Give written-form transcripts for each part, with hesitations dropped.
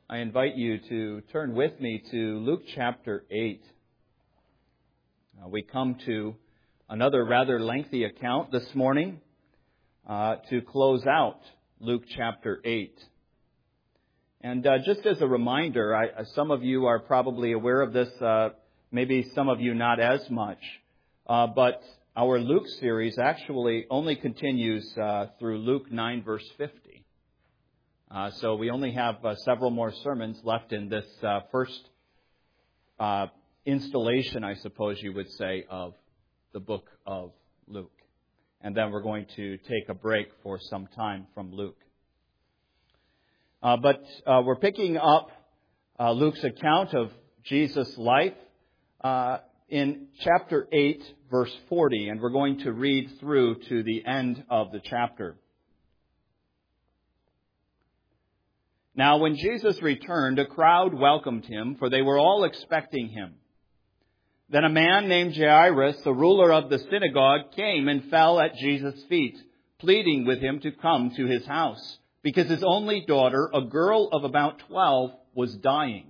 I invite you to turn with me to Luke chapter 8. We come to another rather lengthy account this morning to close out Luke chapter 8. And just as a reminder, some of you are probably aware of this, maybe some of you not as much, but our Luke series actually only continues through Luke 9 verse 50. So we only have several more sermons left in this first installation, I suppose you would say, of the book of Luke. And then we're going to take a break for some time from Luke. But we're picking up Luke's account of Jesus' life in chapter 8, verse 40, and we're going to read through to the end of the chapter. Now, when Jesus returned, a crowd welcomed him, for they were all expecting him. Then a man named Jairus, the ruler of the synagogue, came and fell at Jesus' feet, pleading with him to come to his house, because his only daughter, a girl of about 12, was dying.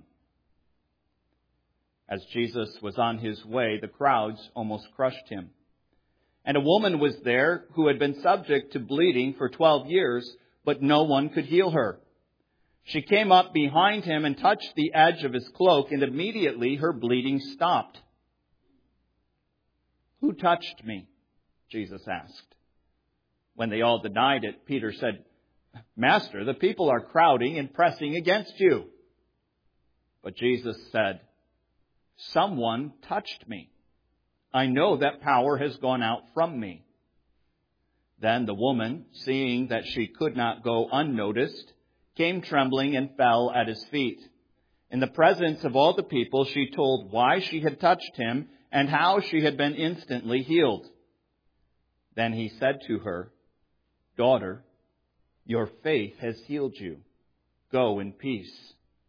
As Jesus was on his way, the crowds almost crushed him. And a woman was there who had been subject to bleeding for 12 years, but no one could heal her. She came up behind him and touched the edge of his cloak, and immediately her bleeding stopped. "Who touched me?" Jesus asked. When they all denied it, Peter said, "Master, the people are crowding and pressing against you." But Jesus said, "Someone touched me. I know that power has gone out from me." Then the woman, seeing that she could not go unnoticed, came trembling and fell at his feet. In the presence of all the people, she told why she had touched him and how she had been instantly healed. Then he said to her, "Daughter, your faith has healed you. Go in peace."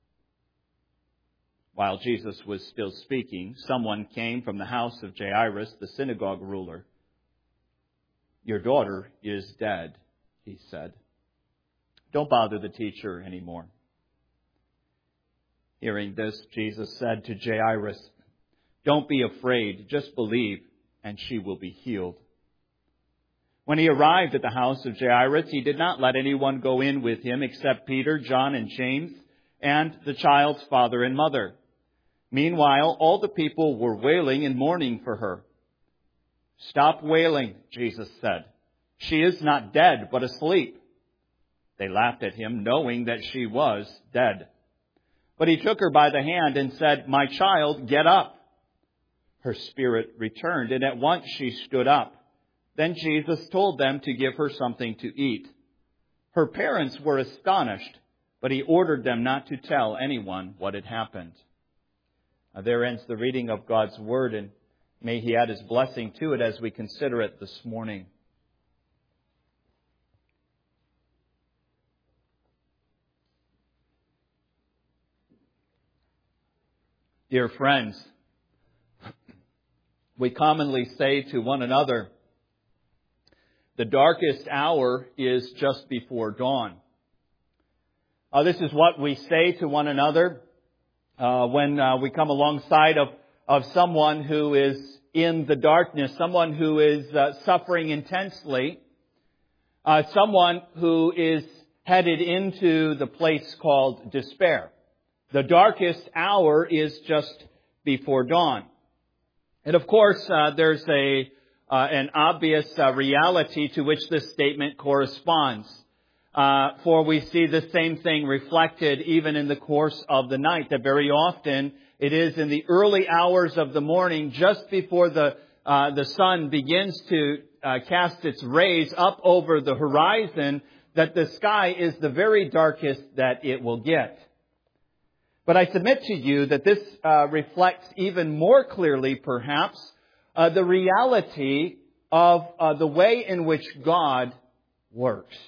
While Jesus was still speaking, someone came from the house of Jairus, the synagogue ruler. "Your daughter is dead," he said. "Don't bother the teacher anymore." Hearing this, Jesus said to Jairus, "Don't be afraid, just believe, and she will be healed." When he arrived at the house of Jairus, he did not let anyone go in with him except Peter, John, and James, and the child's father and mother. Meanwhile, all the people were wailing and mourning for her. "Stop wailing," Jesus said. "She is not dead, but asleep." They laughed at him, knowing that she was dead. But he took her by the hand and said, "My child, get up." Her spirit returned, and at once she stood up. Then Jesus told them to give her something to eat. Her parents were astonished, but he ordered them not to tell anyone what had happened. There ends the reading of God's Word, and may He add His blessing to it as we consider it this morning. Dear friends, we commonly say to one another, the darkest hour is just before dawn. This is what we say to one another when we come alongside of someone who is in the darkness, someone who is suffering intensely, someone who is headed into the place called despair. The darkest hour is just before dawn. And of course, there's an obvious reality to which this statement corresponds. For we see the same thing reflected even in the course of the night, that very often it is in the early hours of the morning, just before the sun begins to cast its rays up over the horizon, that the sky is the very darkest that it will get. But I submit to you that this reflects even more clearly, perhaps, the reality of the way in which God works.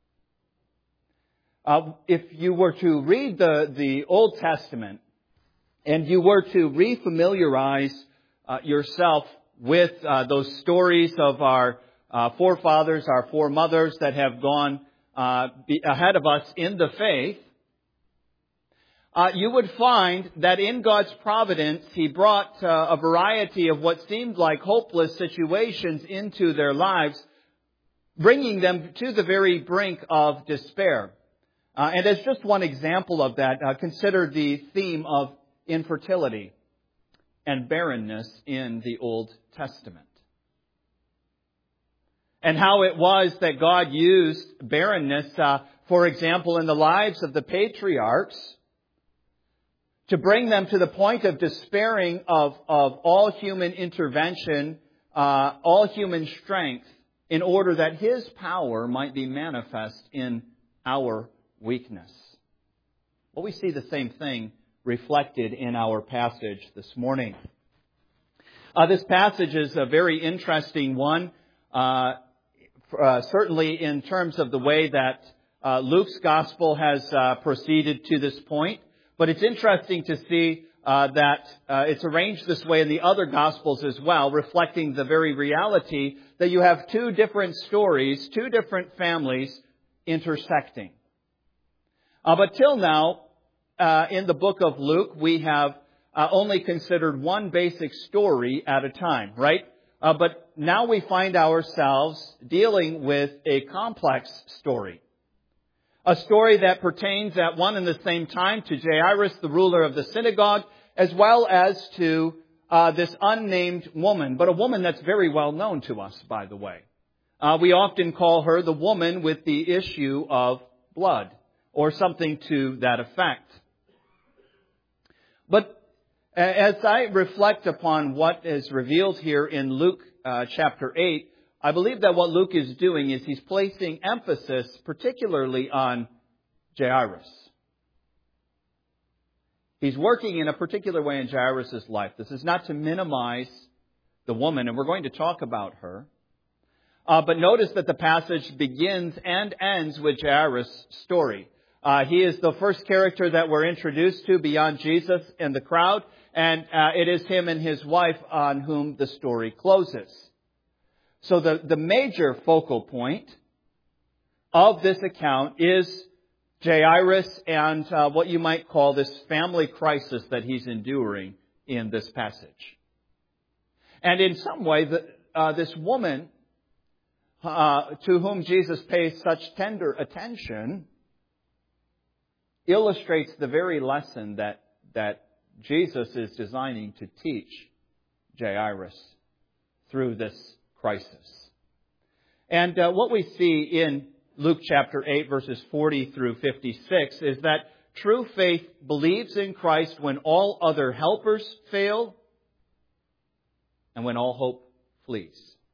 If you were to read the Old Testament and you were to refamiliarize yourself with those stories of our forefathers, our foremothers that have gone ahead of us in the faith, you would find that in God's providence, He brought a variety of what seemed like hopeless situations into their lives, bringing them to the very brink of despair. And as just one example of that, consider the theme of infertility and barrenness in the Old Testament. And how it was that God used barrenness, for example, in the lives of the patriarchs, to bring them to the point of despairing of all human intervention, all human strength, in order that His power might be manifest in our weakness. Well, we see the same thing reflected in our passage this morning. This passage is a very interesting one, certainly in terms of the way that Luke's gospel has proceeded to this point. But it's interesting to see that it's arranged this way in the other Gospels as well, reflecting the very reality that you have two different stories, two different families intersecting. But till now, in the book of Luke, we have only considered one basic story at a time, right? But now we find ourselves dealing with a complex story. A story that pertains at one and the same time to Jairus, the ruler of the synagogue, as well as to this unnamed woman, but a woman that's very well known to us, by the way. We often call her the woman with the issue of blood, or something to that effect. But as I reflect upon what is revealed here in Luke chapter 8, I believe that what Luke is doing is he's placing emphasis particularly on Jairus. He's working in a particular way in Jairus' life. This is not to minimize the woman, and we're going to talk about her. But notice that the passage begins and ends with Jairus' story. He is the first character that we're introduced to beyond Jesus and the crowd, and it is him and his wife on whom the story closes. So the major focal point of this account is Jairus and what you might call this family crisis that he's enduring in this passage. And in some way, this woman to whom Jesus pays such tender attention illustrates the very lesson that Jesus is designing to teach Jairus through this crisis. And what we see in Luke chapter 8, verses 40 through 56, is that true faith believes in Christ when all other helpers fail and when all hope flees.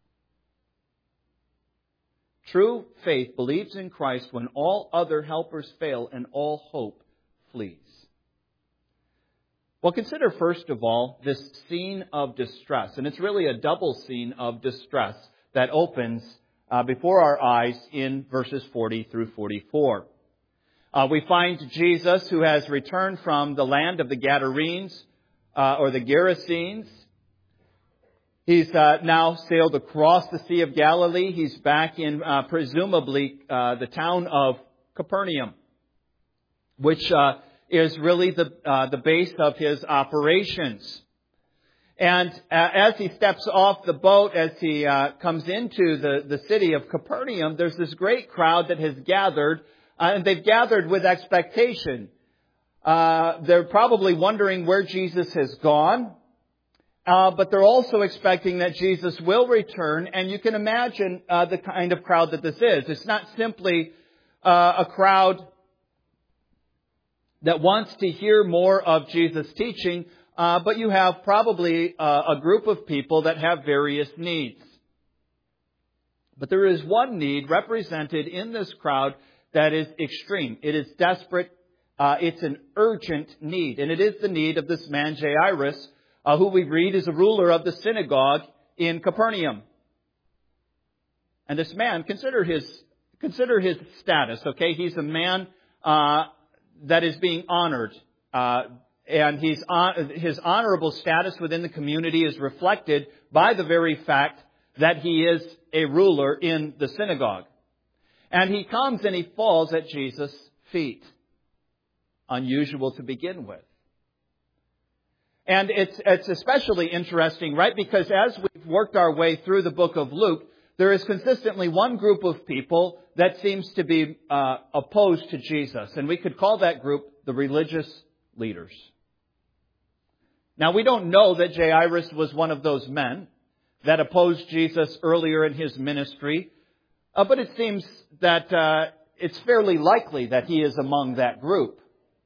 True faith believes in Christ when all other helpers fail and all hope flees. Well, consider first of all this scene of distress. And it's really a double scene of distress that opens before our eyes in verses 40 through 44. We find Jesus, who has returned from the land of the Gadarenes, or the Gerasenes. He's now sailed across the Sea of Galilee. He's back in, presumably, the town of Capernaum, which is really the base of his operations. And as he steps off the boat, as he comes into the city of Capernaum, there's this great crowd that has gathered, and they've gathered with expectation. They're probably wondering where Jesus has gone, but they're also expecting that Jesus will return, and you can imagine the kind of crowd that this is. It's not simply a crowd that wants to hear more of Jesus' teaching, but you have probably a group of people that have various needs. But there is one need represented in this crowd that is extreme. It is desperate. It's an urgent need. And it is the need of this man Jairus, who we read is a ruler of the synagogue in Capernaum. And this man, consider his status, okay? He's a man that is being honored. And his honorable status within the community is reflected by the very fact that he is a ruler in the synagogue. And he comes and he falls at Jesus' feet. unusual to begin with. And it's especially interesting, right? Because as we've worked our way through the book of Luke, there is consistently one group of people that seems to be opposed to Jesus. And we could call that group the religious leaders. Now, we don't know that Jairus was one of those men that opposed Jesus earlier in his ministry. But it seems that it's fairly likely that he is among that group.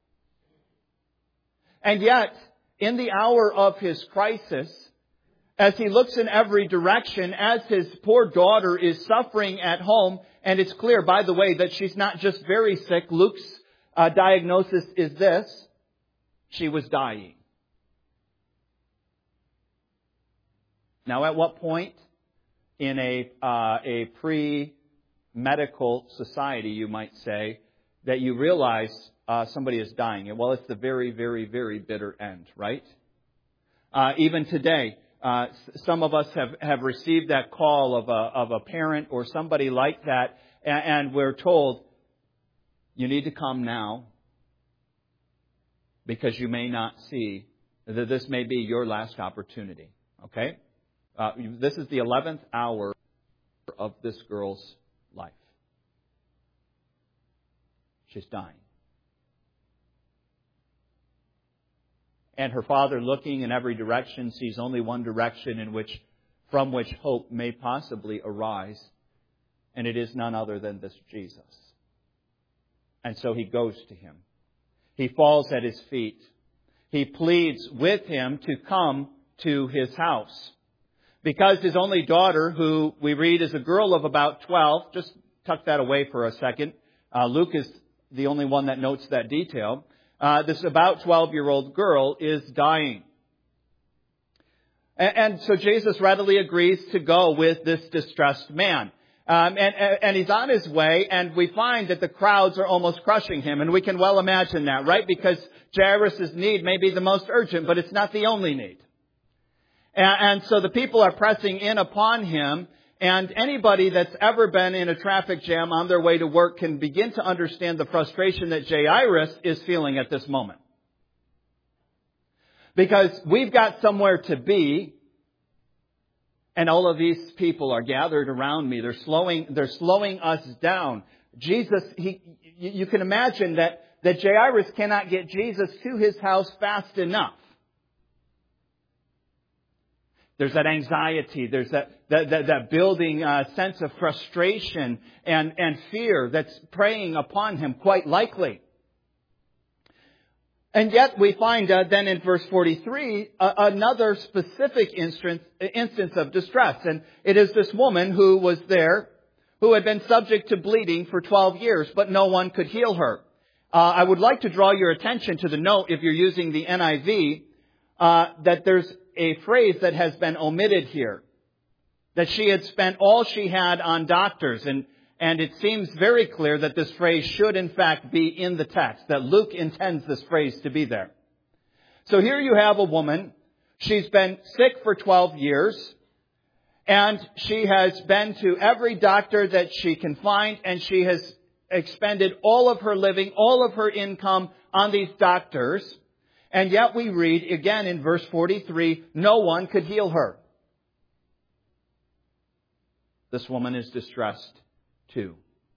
And yet, in the hour of his crisis, as he looks in every direction, as his poor daughter is suffering at home, and it's clear, by the way, that she's not just very sick. Luke's diagnosis is this: she was dying. Now, at what point in a pre-medical society, you might say, that you realize somebody is dying? Well, it's the very, very, very bitter end, right? Even today, some of us have received that call of a parent or somebody like that, and we're told, you need to come now because you may not see that this may be your last opportunity. Okay? This is the 11th hour of this girl's life. She's dying. And her father, looking in every direction, sees only one direction from which hope may possibly arise. And it is none other than this Jesus. And so he goes to him. He falls at his feet. He pleads with him to come to his house. Because his only daughter, who we read is a girl of about 12, just tuck that away for a second. Luke is the only one that notes that detail. This about 12-year-old girl is dying. And so Jesus readily agrees to go with this distressed man. And he's on his way, and we find that the crowds are almost crushing him. And we can well imagine that, right? Because Jairus' need may be the most urgent, but it's not the only need. And so the people are pressing in upon him. And anybody that's ever been in a traffic jam on their way to work can begin to understand the frustration that Jairus is feeling at this moment. Because we've got somewhere to be, and all of these people are gathered around me. They're slowing us down. Jesus, you can imagine that Jairus cannot get Jesus to his house fast enough. There's that anxiety, there's that building sense of frustration and fear that's preying upon him, quite likely. And yet we find then in verse 43 another specific instance of distress. And it is this woman who was there, who had been subject to bleeding for 12 years, but no one could heal her. I would like to draw your attention to the note, if you're using the NIV, that there's a phrase that has been omitted here. That she had spent all she had on doctors. And it seems very clear that this phrase should in fact be in the text. That Luke intends this phrase to be there. So here you have a woman. She's been sick for 12 years. And she has been to every doctor that she can find. And she has expended all of her living, all of her income on these doctors. And yet we read again in verse 43, no one could heal her. This woman is distressed too.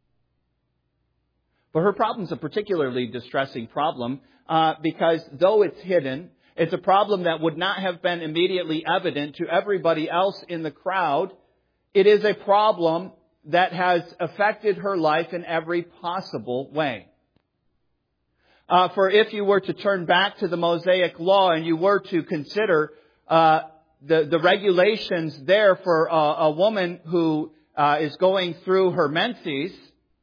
But her problem is a particularly distressing problem because though it's hidden, it's a problem that would not have been immediately evident to everybody else in the crowd. It is a problem that has affected her life in every possible way. For if you were to turn back to the Mosaic Law and you were to consider the regulations there for a woman who is going through her menses,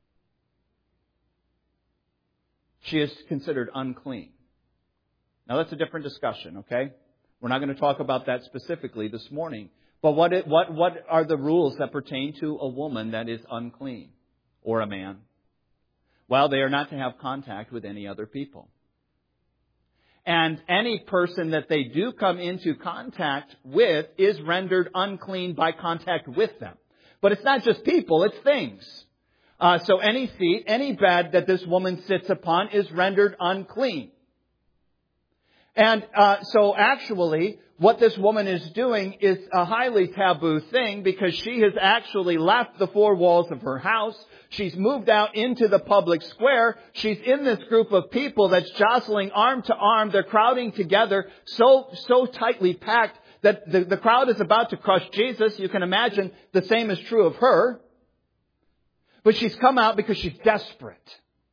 she is considered unclean. Now that's a different discussion, okay? We're not going to talk about that specifically this morning. But what are the rules that pertain to a woman that is unclean, or a man? Well, they are not to have contact with any other people. And any person that they do come into contact with is rendered unclean by contact with them. But it's not just people, it's things. So any seat, any bed that this woman sits upon is rendered unclean. And so actually, what this woman is doing is a highly taboo thing because she has actually left the four walls of her house. She's moved out into the public square. She's in this group of people that's jostling arm to arm. They're crowding together so tightly packed that the crowd is about to crush Jesus. You can imagine the same is true of her. But she's come out because she's desperate.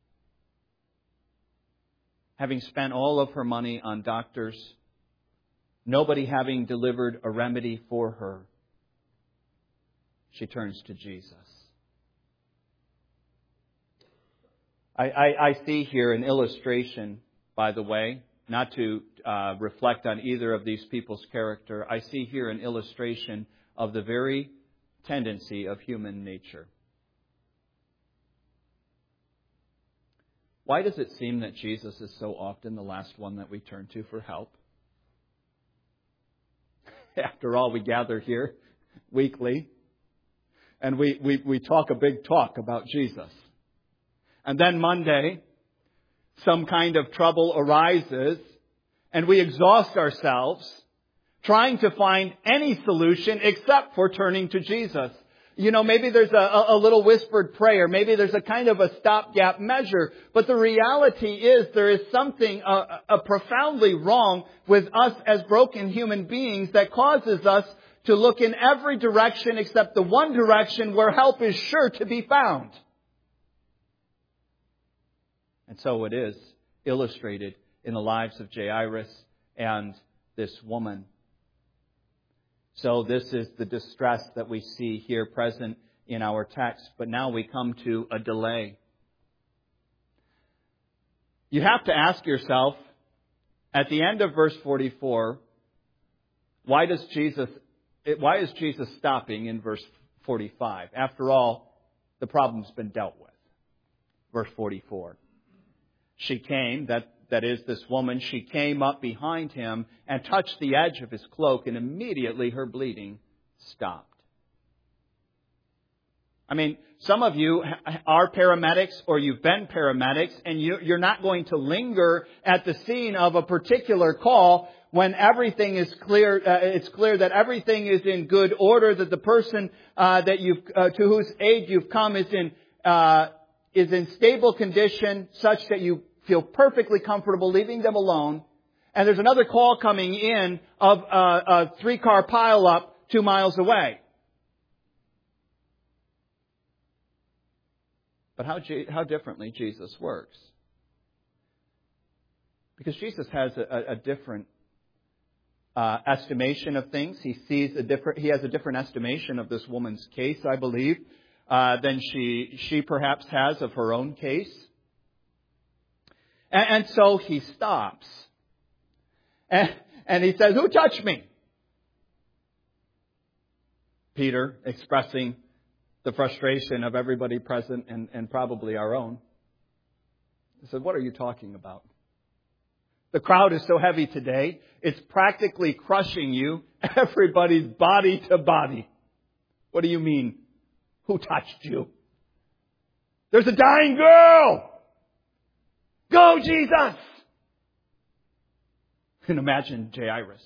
Having spent all of her money on doctors, nobody having delivered a remedy for her, she turns to Jesus. I see here an illustration, by the way, not to reflect on either of these people's character. I see here an illustration of the very tendency of human nature. Why does it seem that Jesus is so often the last one that we turn to for help? After all, we gather here weekly and we talk a big talk about Jesus. And then Monday, some kind of trouble arises and we exhaust ourselves trying to find any solution except for turning to Jesus. You know, maybe there's a little whispered prayer. Maybe there's a kind of a stopgap measure. But the reality is there is something profoundly wrong with us as broken human beings that causes us to look in every direction except the one direction where help is sure to be found. And so it is illustrated in the lives of Jairus and this woman. So this is the distress that we see here present in our text. But now we come to a delay. You have to ask yourself, at the end of verse 44, why is Jesus stopping in verse 45? After all, the problem's been dealt with. Verse 44. She came, that is this woman, she came up behind him and touched the edge of his cloak, and immediately her bleeding stopped. I mean, some of you are paramedics or you've been paramedics, and you're not going to linger at the scene of a particular call when everything is clear. It's clear that everything is in good order, that the person to whose aid you've come is in stable condition such that you feel perfectly comfortable leaving them alone. And there's another call coming in of a 3-car pileup 2 miles away. But how differently Jesus works. Because Jesus has a different estimation of things. He has a different estimation of this woman's case, I believe, than she perhaps has of her own case. And so he stops. And he says, "Who touched me?" Peter, expressing the frustration of everybody present and probably our own, he said, "What are you talking about? The crowd is so heavy today, it's practically crushing you, everybody's body to body. What do you mean? Who touched you? There's a dying girl! Go, Jesus!" And imagine Jairus.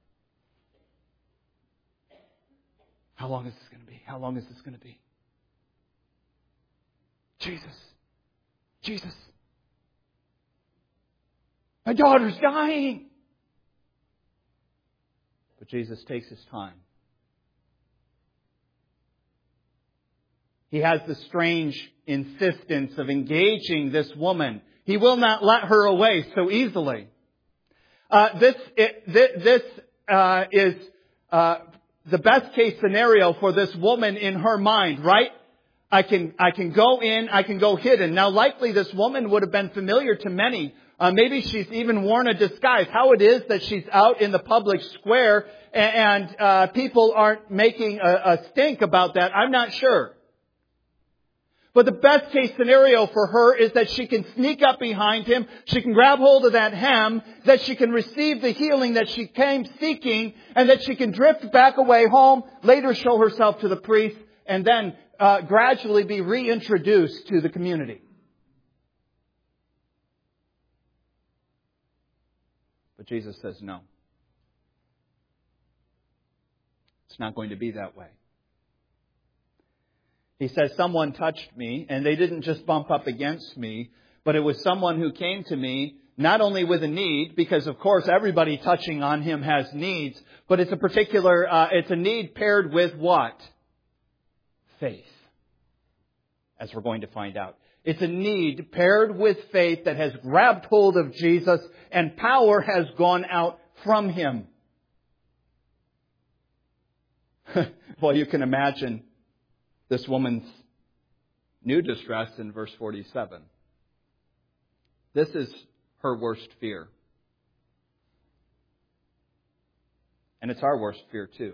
How long is this going to be? How long is this going to be? Jesus. My daughter's dying. But Jesus takes his time. He has the strange insistence of engaging this woman. He will not let her away so easily. This is the best case scenario for this woman in her mind, right? I can go in, I can go hidden. Now, likely this woman would have been familiar to many. Maybe she's even worn a disguise. How it is that she's out in the public square and people aren't making a stink about that, I'm not sure. But the best case scenario for her is that she can sneak up behind him, she can grab hold of that hem, that she can receive the healing that she came seeking, and that she can drift back away home, later show herself to the priest, and then gradually be reintroduced to the community. But Jesus says no. It's not going to be that way. He says, someone touched me, and they didn't just bump up against me, but it was someone who came to me not only with a need, because of course everybody touching on him has needs, but it's a need paired with what? Faith. As we're going to find out. It's a need paired with faith that has grabbed hold of Jesus and power has gone out from him. Well, you can imagine this woman's new distress in verse 47. This is her worst fear. And it's our worst fear too.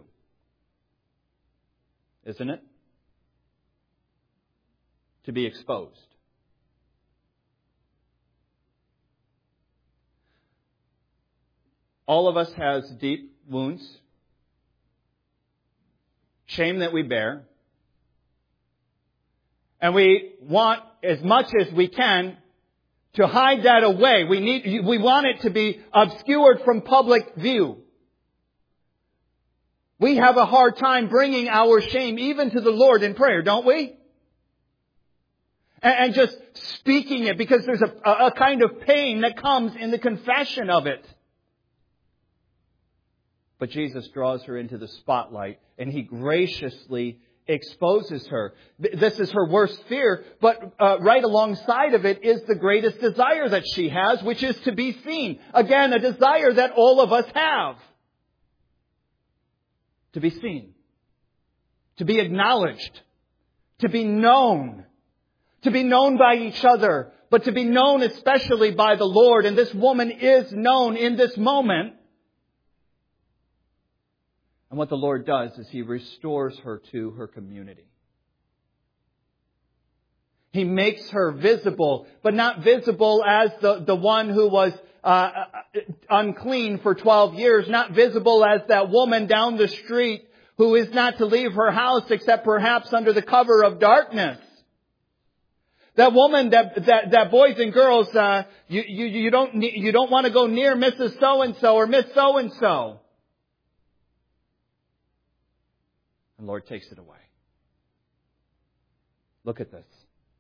Isn't it? To be exposed. All of us has deep wounds. Shame that we bear. And we want, as much as we can, to hide that away. We want it to be obscured from public view. We have a hard time bringing our shame even to the Lord in prayer, don't we? And just speaking it, because there's a kind of pain that comes in the confession of it. But Jesus draws her into the spotlight and He graciously exposes her. This is her worst fear, but right alongside of it is the greatest desire that she has, which is to be seen. Again, a desire that all of us have. To be seen. To be acknowledged. To be known. To be known by each other, but to be known especially by the Lord. And this woman is known in this moment. And what the Lord does is He restores her to her community. He makes her visible, but not visible as the one who was unclean for 12 years. Not visible as that woman down the street who is not to leave her house except perhaps under the cover of darkness. That woman that boys and girls, you don't want to go near Mrs. So-and-so or Miss So-and-so. And the Lord takes it away. Look at this.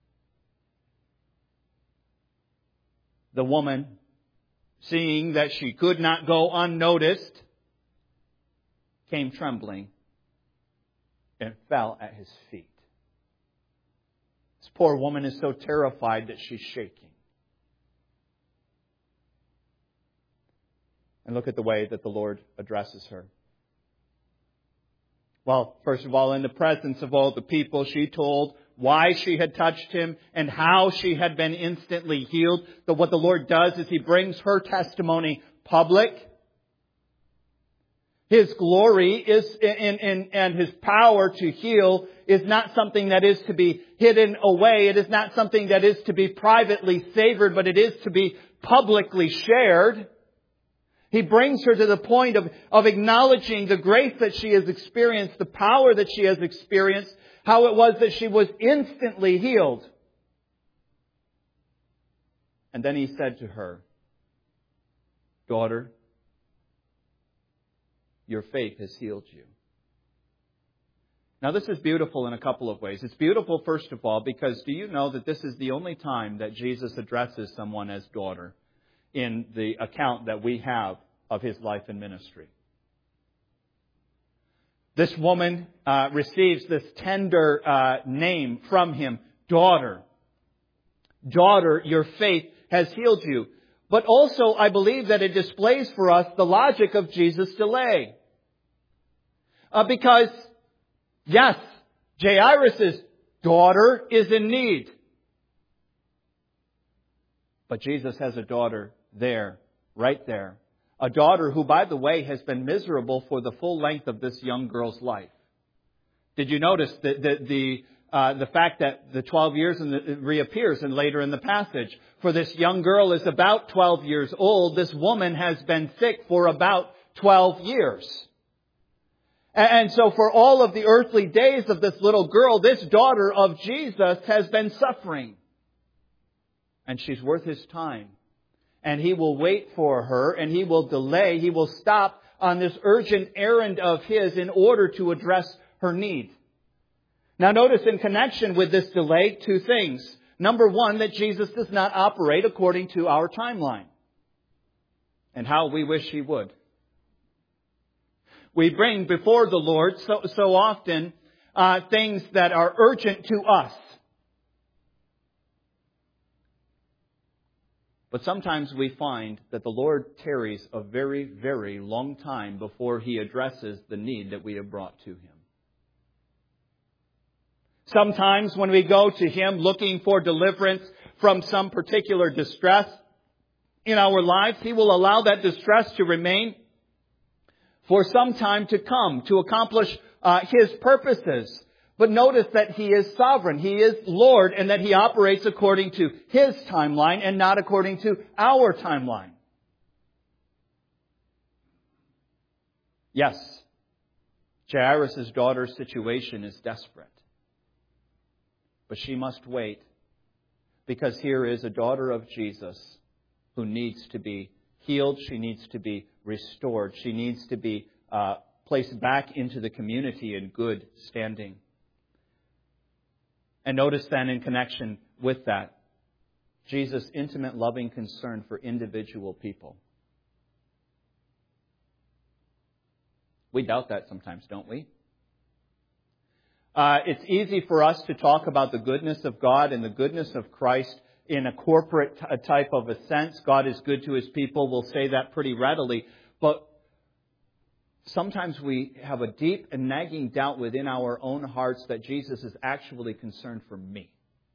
The woman, seeing that she could not go unnoticed, came trembling and fell at His feet. This poor woman is so terrified that she's shaking. And look at the way that the Lord addresses her. Well, first of all, in the presence of all the people, she told why she had touched Him and how she had been instantly healed. But what the Lord does is He brings her testimony public. His glory is and His power to heal is not something that is to be hidden away. It is not something that is to be privately savored, but it is to be publicly shared. He brings her to the point of acknowledging the grace that she has experienced, the power that she has experienced, how it was that she was instantly healed. And then He said to her, "Daughter, your faith has healed you." Now this is beautiful in a couple of ways. It's beautiful, first of all, because do you know that this is the only time that Jesus addresses someone as daughter in the account that we have of His life and ministry? This woman receives this tender name from Him, daughter. Daughter, your faith has healed you. But also, I believe that it displays for us the logic of Jesus' delay. Because, yes, Jairus' daughter is in need. But Jesus has a daughter there, right there. A daughter who, by the way, has been miserable for the full length of this young girl's life. Did you notice the fact that the 12 years reappears and later in the passage? For this young girl is about 12 years old. This woman has been sick for about 12 years. And so for all of the earthly days of this little girl, this daughter of Jesus has been suffering. And she's worth his time. And he will wait for her, and he will delay, he will stop on this urgent errand of his in order to address her need. Now notice in connection with this delay, two things. Number one, that Jesus does not operate according to our timeline. And how we wish he would. We bring before the Lord so often things that are urgent to us. But sometimes we find that the Lord tarries a very, very long time before he addresses the need that we have brought to him. Sometimes when we go to him looking for deliverance from some particular distress in our lives, he will allow that distress to remain for some time to come to accomplish his purposes. But notice that he is sovereign, he is Lord, and that he operates according to his timeline and not according to our timeline. Yes, Jairus' daughter's situation is desperate. But she must wait, because here is a daughter of Jesus who needs to be healed. She needs to be restored. She needs to be placed back into the community in good standing. And notice then in connection with that, Jesus' intimate, loving concern for individual people. We doubt that sometimes, don't we? It's easy for us to talk about the goodness of God and the goodness of Christ in a corporate type of a sense. God is good to his people. We'll say that pretty readily. But sometimes we have a deep and nagging doubt within our own hearts that Jesus is actually concerned for me.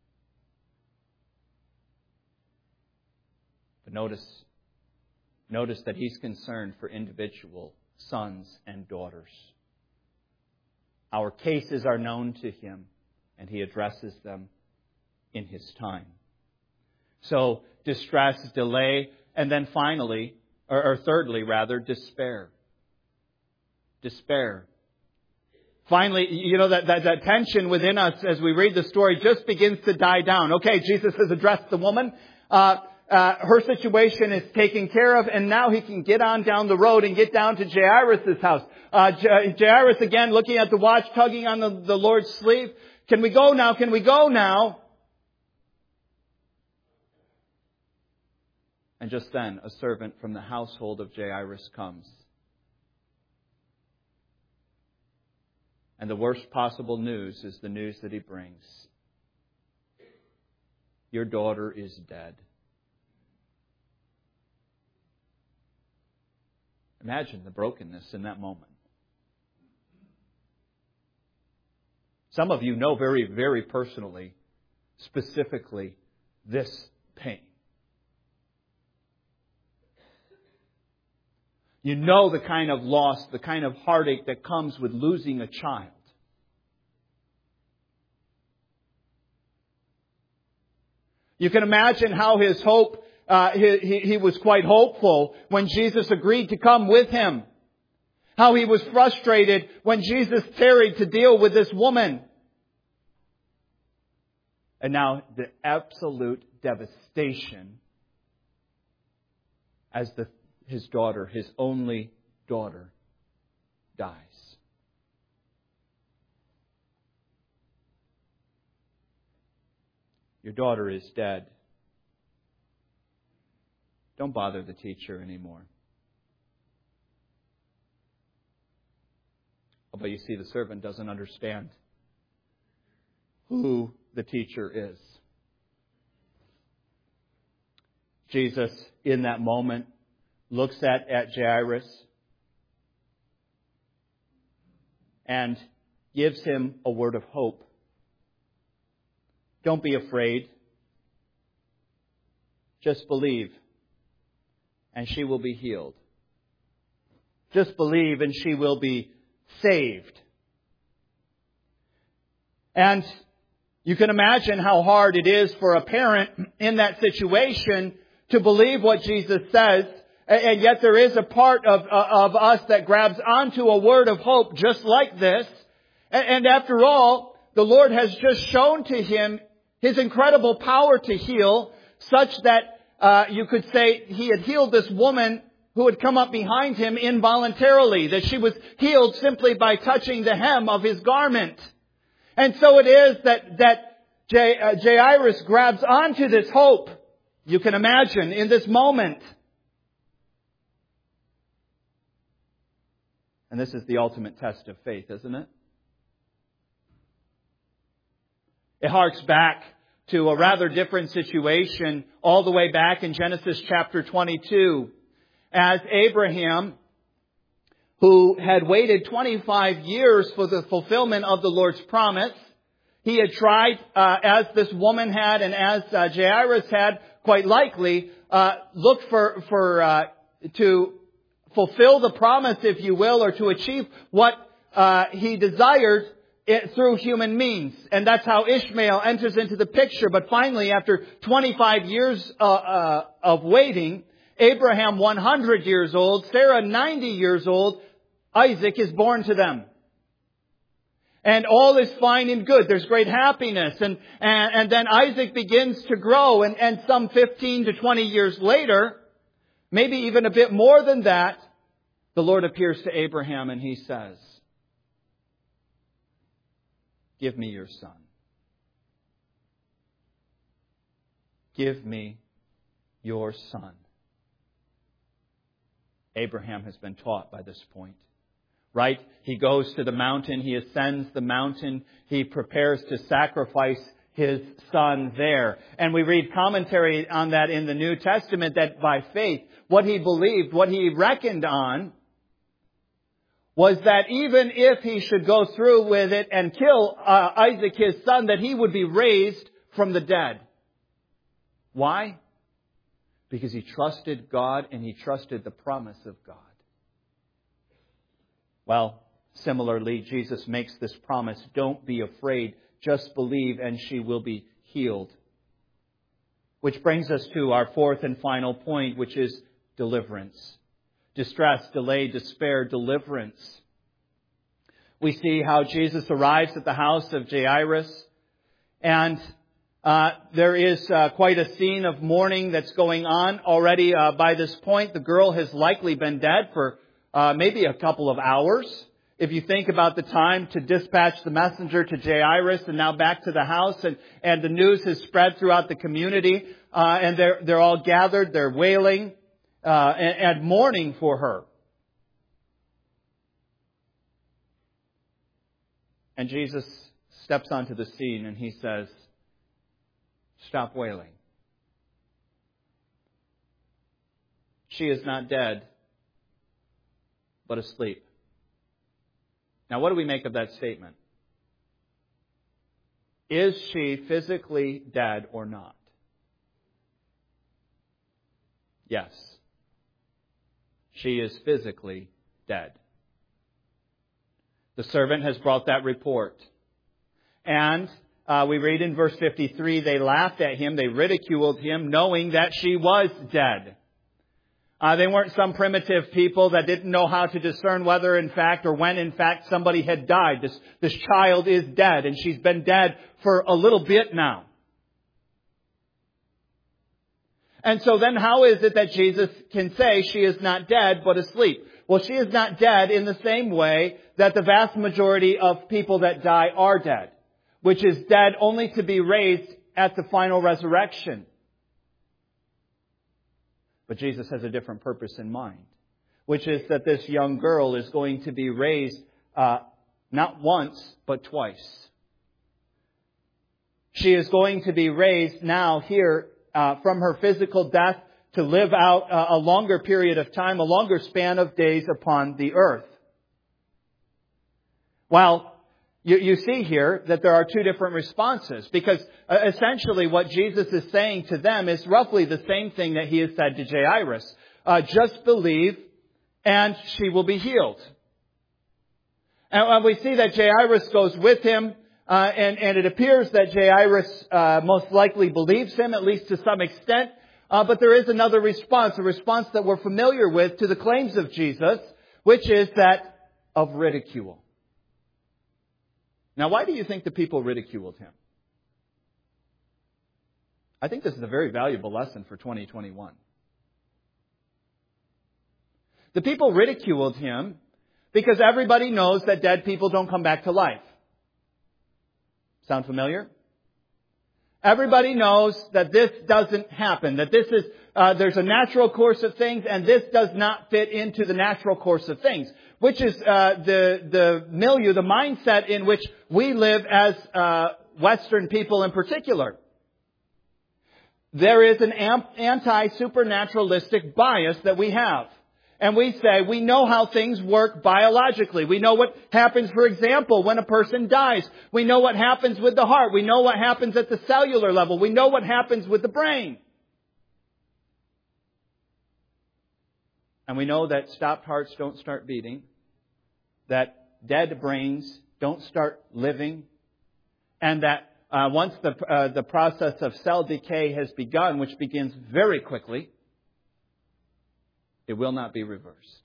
But notice that he's concerned for individual sons and daughters. Our cases are known to him, and he addresses them in his time. So, distress, delay, and then finally, or thirdly rather, despair. Despair. Finally, that tension within us as we read the story just begins to die down. Okay, Jesus has addressed the woman. Her situation is taken care of, and now he can get on down the road and get down to Jairus' house. Jairus again looking at the watch, tugging on the Lord's sleeve. Can we go now? Can we go now? And just then, a servant from the household of Jairus comes. And the worst possible news is the news that he brings. Your daughter is dead. Imagine the brokenness in that moment. Some of you know very, very personally, specifically, this pain. You know the kind of loss, the kind of heartache that comes with losing a child. You can imagine how his hope, he was quite hopeful when Jesus agreed to come with him. How he was frustrated when Jesus tarried to deal with this woman. And now the absolute devastation as his daughter, his only daughter, dies. Your daughter is dead. Don't bother the teacher anymore. But you see, the servant doesn't understand who the teacher is. Jesus, in that moment, looks at Jairus and gives him a word of hope. Don't be afraid. Just believe, and she will be healed. Just believe, and she will be saved. And you can imagine how hard it is for a parent in that situation to believe what Jesus says And yet there is a part of us that grabs onto a word of hope just like this. And after all, the Lord has just shown to him His incredible power to heal, such that you could say He had healed this woman who had come up behind Him involuntarily, that she was healed simply by touching the hem of His garment. And so it is that Jairus grabs onto this hope, you can imagine, in this moment. And this is the ultimate test of faith, isn't it? It harks back to a rather different situation all the way back in Genesis chapter 22. As Abraham, who had waited 25 years for the fulfillment of the Lord's promise, he had tried, as this woman had and as Jairus had, quite likely, looked to fulfill the promise, if you will, or to achieve what he desired through human means. And that's how Ishmael enters into the picture. But finally, after 25 years of waiting, Abraham 100 years old, Sarah 90 years old, Isaac is born to them. And all is fine and good. There's great happiness. And then Isaac begins to grow. And some 15 to 20 years later, maybe even a bit more than that, the Lord appears to Abraham and He says, "Give me your son. Give me your son." Abraham has been taught by this point. Right? He goes to the mountain. He ascends the mountain. He prepares to sacrifice his son there. And we read commentary on that in the New Testament, that by faith, what he believed, what he reckoned on, was that even if he should go through with it and kill Isaac, his son, that he would be raised from the dead. Why? Because he trusted God and he trusted the promise of God. Well, similarly, Jesus makes this promise: don't be afraid, just believe and she will be healed. Which brings us to our fourth and final point, which is deliverance. Distress, delay, despair, deliverance. We see how Jesus arrives at the house of Jairus, and there is quite a scene of mourning that's going on already. By this point, the girl has likely been dead for maybe a couple of hours. If you think about the time to dispatch the messenger to Jairus and now back to the house, and the news has spread throughout the community, and they're all gathered, they're wailing and mourning for her. And Jesus steps onto the scene and He says, "Stop wailing. She is not dead, but asleep." Now, what do we make of that statement? Is she physically dead or not? Yes. She is physically dead. The servant has brought that report. And we read in verse 53, they laughed at him, they ridiculed him, knowing that she was dead. They weren't some primitive people that didn't know how to discern whether in fact or when in fact somebody had died. This child is dead, and she's been dead for a little bit now. And so then how is it that Jesus can say she is not dead but asleep? Well, she is not dead in the same way that the vast majority of people that die are dead, which is dead only to be raised at the final resurrection. But Jesus has a different purpose in mind, which is that this young girl is going to be raised not once, but twice. She is going to be raised now here from her physical death to live out a longer period of time, a longer span of days upon the earth. Well, you see here that there are two different responses, because essentially what Jesus is saying to them is roughly the same thing that He has said to Jairus. Just believe and she will be healed. And we see that Jairus goes with him, and it appears that Jairus most likely believes him, at least to some extent. But there is another response, a response that we're familiar with to the claims of Jesus, which is that of ridicule. Now, why do you think the people ridiculed him? I think this is a very valuable lesson for 2021. The people ridiculed him because everybody knows that dead people don't come back to life. Sound familiar? Everybody knows that this doesn't happen, that this is, there's a natural course of things, and this does not fit into the natural course of things, which is the milieu, the mindset in which we live as Western people in particular. There is an anti-supernaturalistic bias that we have. And we say we know how things work biologically. We know what happens, for example, when a person dies. We know what happens with the heart. We know what happens at the cellular level. We know what happens with the brain. And we know that stopped hearts don't start beating, that dead brains don't start living, and that once the process of cell decay has begun, which begins very quickly, it will not be reversed.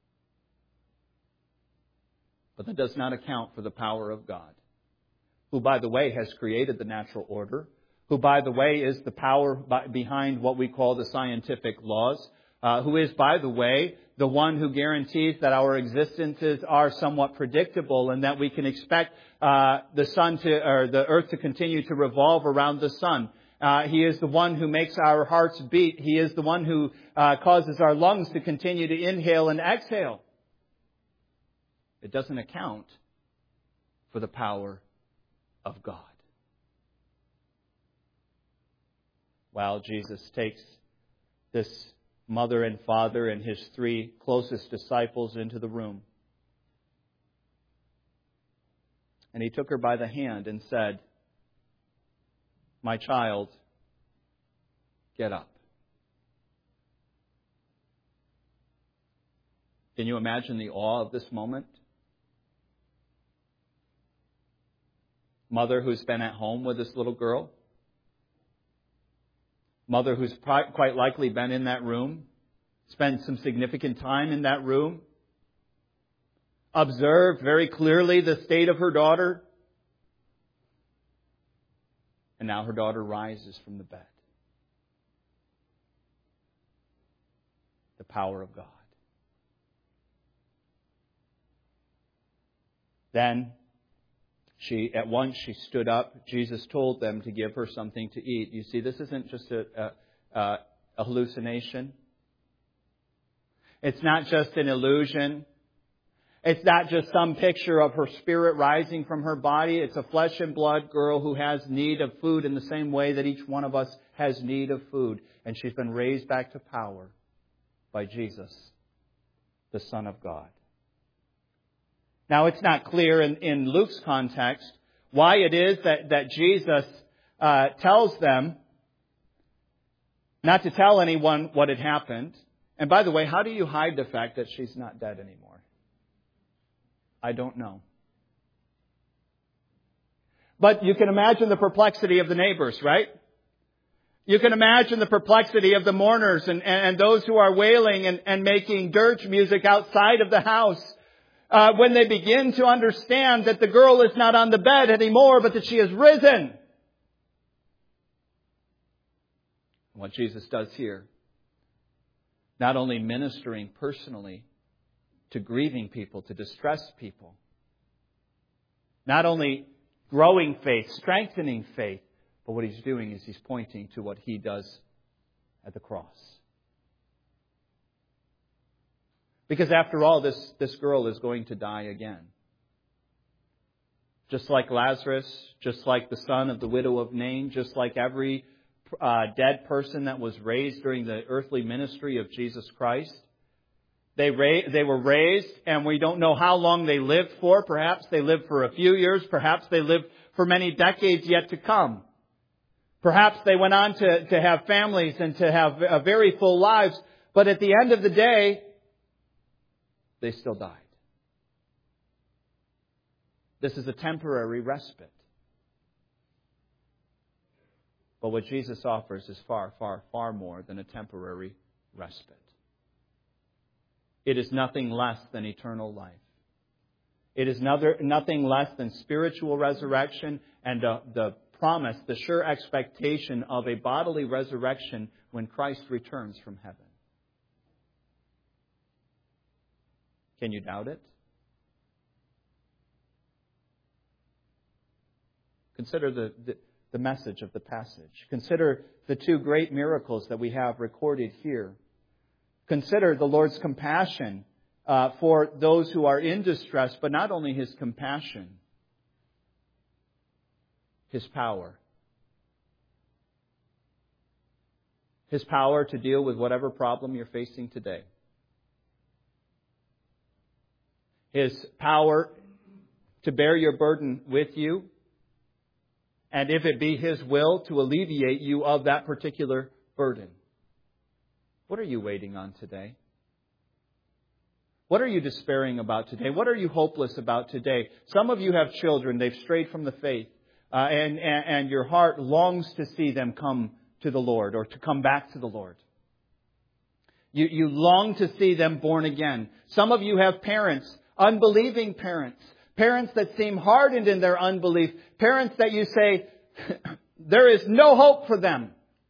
But that does not account for the power of God, who, by the way, has created the natural order, who, by the way, is the power behind what we call the scientific laws, who is, by the way, the one who guarantees that our existences are somewhat predictable and that we can expect the earth to continue to revolve around the sun. He is the one who makes our hearts beat. He is the one who causes our lungs to continue to inhale and exhale. It doesn't account for the power of God. While Jesus takes this mother and father and his 3 closest disciples into the room, and he took her by the hand and said, "My child, get up." Can you imagine the awe of this moment? Mother who's been at home with this little girl. Mother who's quite likely been in that room, spent some significant time in that room, observed very clearly the state of her daughter. And now her daughter rises from the bed. The power of God. Then she stood up. Jesus told them to give her something to eat. You see, this isn't just a hallucination. It's not just an illusion. It's not just some picture of her spirit rising from her body. It's a flesh and blood girl who has need of food in the same way that each one of us has need of food. And she's been raised back to power by Jesus, the Son of God. Now, it's not clear in Luke's context why it is that Jesus tells them not to tell anyone what had happened. And by the way, how do you hide the fact that she's not dead anymore? I don't know. But you can imagine the perplexity of the neighbors, right? You can imagine the perplexity of the mourners and those who are wailing and making dirge music outside of the house when they begin to understand that the girl is not on the bed anymore, but that she has risen. What Jesus does here, not only ministering personally to grieving people, to distressed people, not only growing faith, strengthening faith, but what He's doing is He's pointing to what He does at the cross. Because after all, this girl is going to die again. Just like Lazarus, just like the son of the widow of Nain, just like every dead person that was raised during the earthly ministry of Jesus Christ. They were raised, and we don't know how long they lived for. Perhaps they lived for a few years. Perhaps they lived for many decades yet to come. Perhaps they went on to have families and to have very full lives. But at the end of the day, they still died. This is a temporary respite. But what Jesus offers is far, far, far more than a temporary respite. It is nothing less than eternal life. It is nothing less than spiritual resurrection and the promise, the sure expectation of a bodily resurrection when Christ returns from heaven. Can you doubt it? Consider the message of the passage. Consider the two great miracles that we have recorded here. Consider the Lord's compassion for those who are in distress, but not only His compassion, His power. His power to deal with whatever problem you're facing today. His power to bear your burden with you, and if it be His will, to alleviate you of that particular burden. What are you waiting on today? What are you despairing about today? What are you hopeless about today? Some of you have children. They've strayed from the faith. And your heart longs to see them come to the Lord or to come back to the Lord. You long to see them born again. Some of you have parents, unbelieving parents. Parents that seem hardened in their unbelief. Parents that you say, there is no hope for them.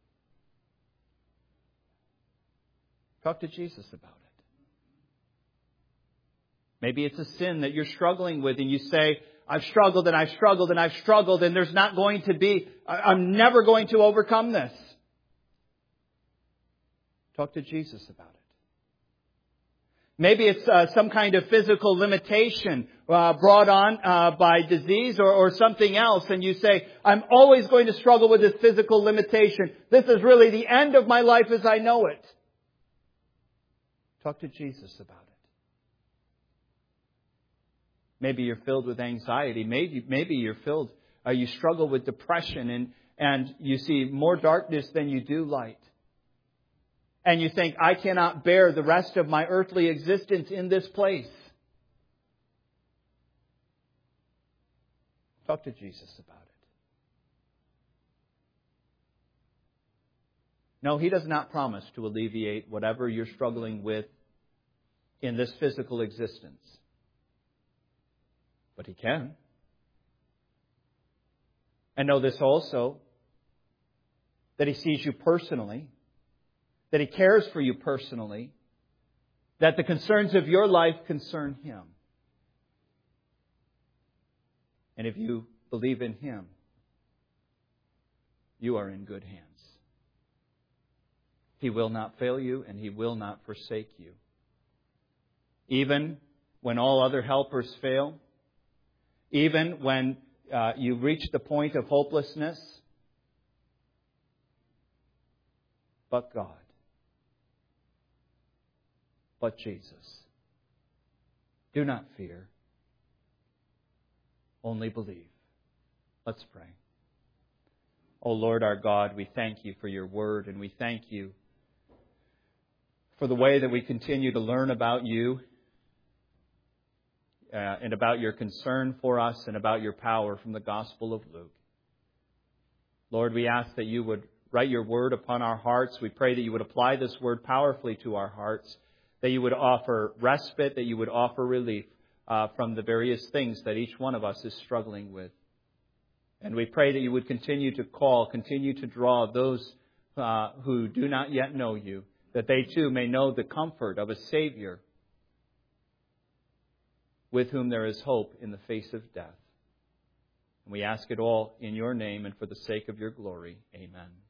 Talk to Jesus about it. Maybe it's a sin that you're struggling with and you say, I've struggled and I've struggled and I've struggled and there's not going to be, I'm never going to overcome this. Talk to Jesus about it. Maybe it's some kind of physical limitation brought on by disease or something else. And you say, I'm always going to struggle with this physical limitation. This is really the end of my life as I know it. Talk to Jesus about it. Maybe you're filled with anxiety. Maybe you're filled, you struggle with depression and you see more darkness than you do light. And you think, I cannot bear the rest of my earthly existence in this place. Talk to Jesus about it. No, He does not promise to alleviate whatever you're struggling with in this physical existence. But He can. And know this also, that He sees you personally, that He cares for you personally, that the concerns of your life concern Him. And if you believe in Him, you are in good hands. He will not fail you and He will not forsake you. Even when all other helpers fail, even when you reach the point of hopelessness, but God. But Jesus. Do not fear. Only believe. Let's pray. O Lord our God, we thank You for Your word, and we thank You for the way that we continue to learn about You and about Your concern for us and about Your power from the Gospel of Luke. Lord, we ask that You would write Your word upon our hearts. We pray that You would apply this word powerfully to our hearts, that You would offer respite, that You would offer relief from the various things that each one of us is struggling with. And we pray that You would continue to call, continue to draw those who do not yet know You, that they too may know the comfort of a Savior with whom there is hope in the face of death. And we ask it all in Your name and for the sake of Your glory. Amen.